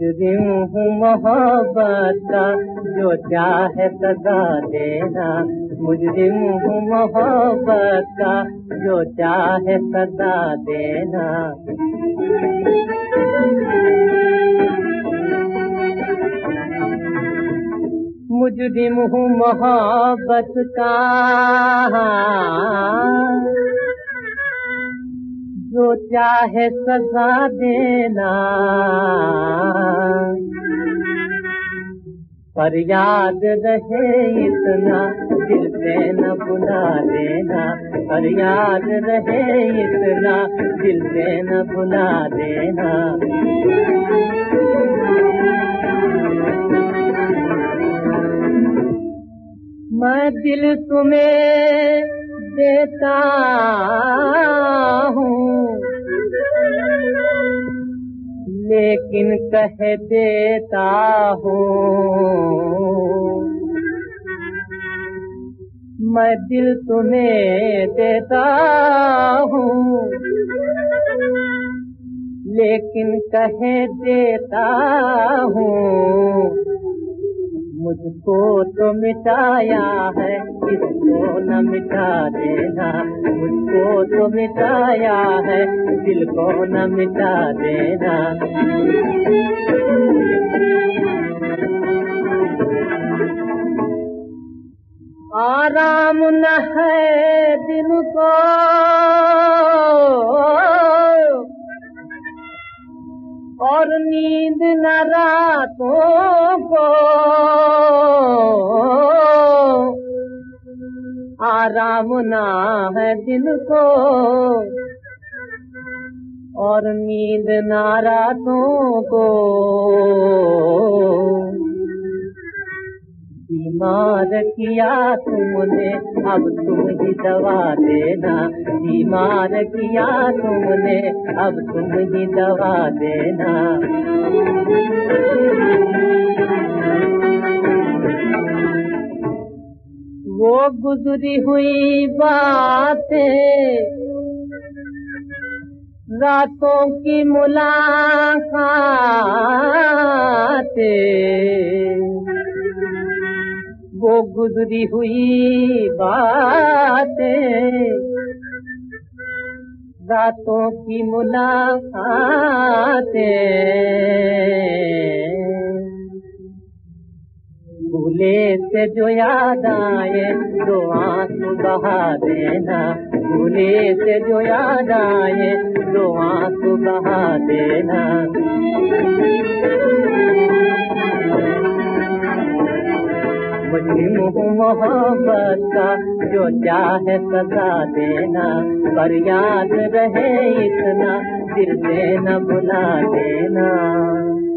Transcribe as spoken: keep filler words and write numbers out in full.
मुजरिम हूँ मोहब्बत का जो चाहे सजा देना। मुजरिम हूँ मोहब्बत का जो चाहे सजा देना। मुजरिम हूँ मोहब्बत का जो चाहे सजा देना। पर याद रहे इतना दिल से न भुला देना। पर याद रहे इतना दिल से न भुला देना। मैं दिल तुम्हें देता हूँ लेकिन कह देता हूँ। मैं दिल तुम्हें देता हूँ लेकिन कह देता हूँ। मुझको तो मिटाया है इसको न मिटा देना। मुझको तो मिटाया है दिल को न मिटा देना। आराम न है दिल को और नींद न रातों को। आराम ना है दिल को और नींद ना रातों को। बीमार किया तुमने अब तुम ही दवा देना। बीमार किया तुमने अब तुम ही दवा देना। वो गुजरी हुई बातें रातों की मुलाकातें। वो गुजरी हुई बातें रातों की मुलाकातें। भूले से जो याद आए दो आंसू बहा देना। भूले से जो याद आए दो आंसू बहा देना। मुजरिम हूँ मोहब्बत का जो चाहे सजा देना। पर याद रहे इतना दिल से न भुला देना।